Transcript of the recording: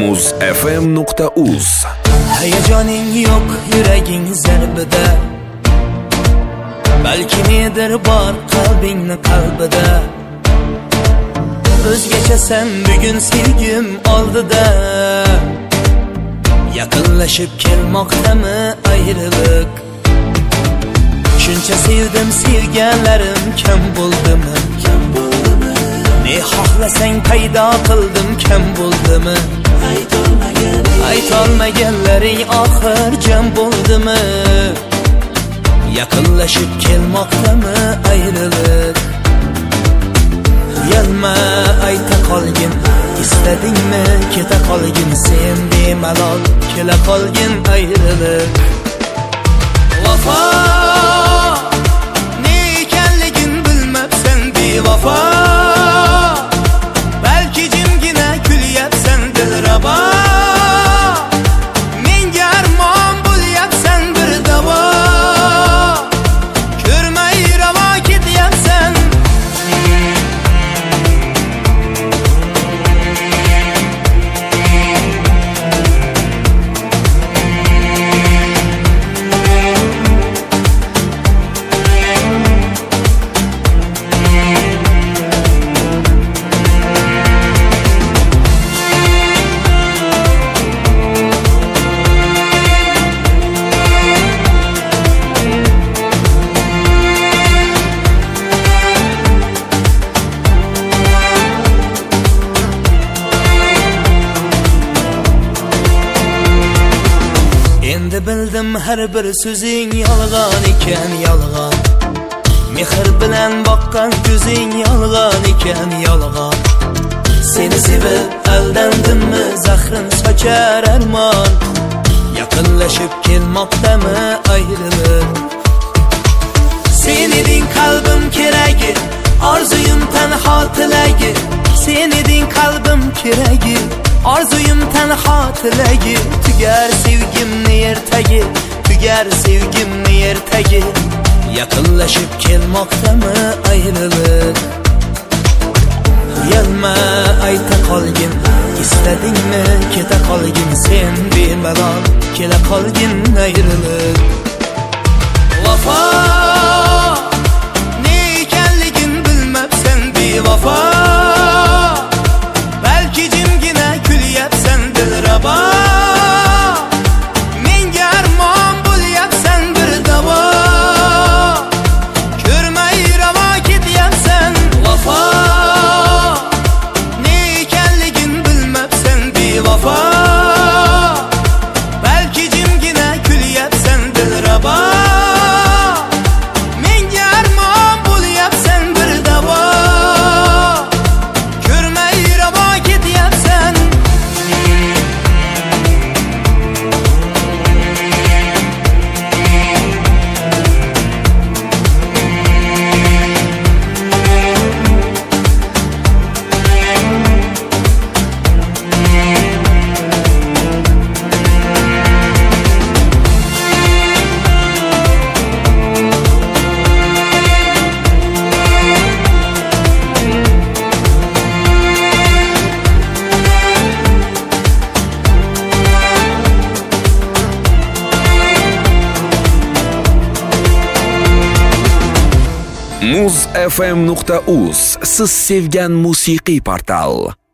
muzfm.uz. Hayajoning yo'q yuraging zarbida, balki nedir bor qalbingni qalbida. O'zgacha sen bugun sevgim oldida, yaqinlashib kelmoqdami ayriliq. Shuncha sevdim, sevganlarim kam bo'ldimi? Ne xohlasang paydo qildim, kam bo'ldimi? Aytolmaganlaring oxir jam bo'ldimi? Yaqinlashib kelmoqdami ayriliq. Uyalma, ayta qolgin, istadingmi keta qolgin, sen bemalol kela qolgin ayriliq. Vafo ne ekanligin bilmabsan bevafo, balki jimgina kulyapsan dilrabo. Menga armon bo'lyapsan bir davo, ko'rmay ravo ketyapsan. Endi bildim har bir so'zing yolg'on ekan, yolg'on. Mehr bilan boqqan ko'zing yolg'on ekan, yolg'on. Seni sevib aldandimmi, zahrin sochar armon. Yaqinlashib kelmoqdami ayriliq. Sen eding qalbim keragi, orzuyim tanho tilagi. Sen eding qalbim keragi, orzuyim tanho tilagi. Tugar sevgimni ertagi, tugar sevgimni ertagi. Yaqinlashib kelmoqdami ayriliq. Uyalma, ayta qolgin, istadingmi keta qolgin, sen bemalol kela qolgin ayriliq. Vafo ne ekanligin bilmabsan bevafo, balki jimgina kulyapsan dilrabo. Menga armon bo'lyapsan bir davo, ko'rmay ravo ketyapsan. Vafo ne ekanligin bilmabsan bevafo, balki jimgina kulyapsan dilrabo. Menga armon bo'lyapsan bir davo, ko'rmay ravo ketyapsan. muzfm.uz siz sevgan musiqiy portal.